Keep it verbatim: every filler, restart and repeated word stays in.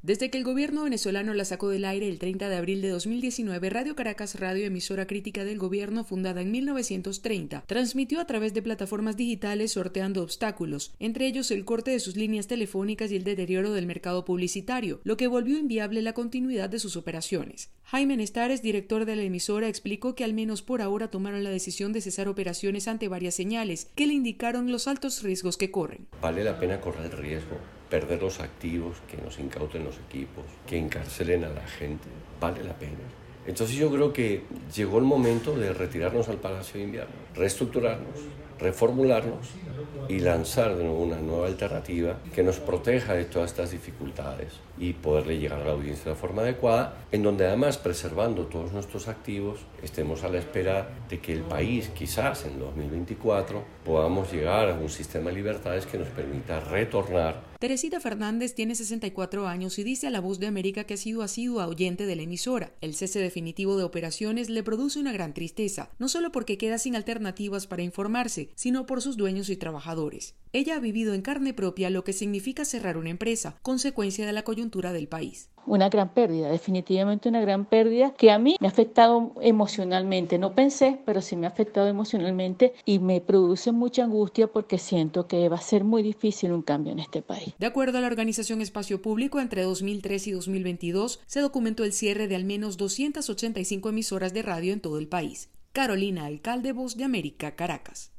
Desde que el gobierno venezolano la sacó del aire el treinta de abril de dos mil diecinueve, Radio Caracas Radio, emisora crítica del gobierno fundada en mil novecientos treinta, transmitió a través de plataformas digitales sorteando obstáculos, entre ellos el corte de sus líneas telefónicas y el deterioro del mercado publicitario, lo que volvió inviable la continuidad de sus operaciones. Jaime Nestares, director de la emisora, explicó que al menos por ahora tomaron la decisión de cesar operaciones ante varias señales que le indicaron los altos riesgos que corren. Vale la pena correr el riesgo, perder los activos, que nos incauten los equipos, que encarcelen a la gente, vale la pena. Entonces yo creo que llegó el momento de retirarnos al Palacio de Invierno, reestructurarnos, reformularnos y lanzar de nuevo una nueva alternativa que nos proteja de todas estas dificultades y poderle llegar a la audiencia de la forma adecuada, en donde además, preservando todos nuestros activos, estemos a la espera de que el país, quizás en dos mil veinticuatro, podamos llegar a un sistema de libertades que nos permita retornar. Teresita Fernández tiene sesenta y cuatro años y dice a La Voz de América que ha sido asidua oyente de la emisora. El cese definitivo de operaciones le produce una gran tristeza, no solo porque queda sin alternativas para informarse, sino por sus dueños y trabajadores. Ella ha vivido en carne propia lo que significa cerrar una empresa, consecuencia de la coyuntura del país. Una gran pérdida, definitivamente una gran pérdida que a mí me ha afectado emocionalmente. No pensé, pero sí me ha afectado emocionalmente y me produce mucha angustia porque siento que va a ser muy difícil un cambio en este país. De acuerdo a la organización Espacio Público, entre dos mil tres y dos mil veintidós se documentó el cierre de al menos doscientas ochenta y cinco emisoras de radio en todo el país. Carolina Alcalde, Voz de América, Caracas.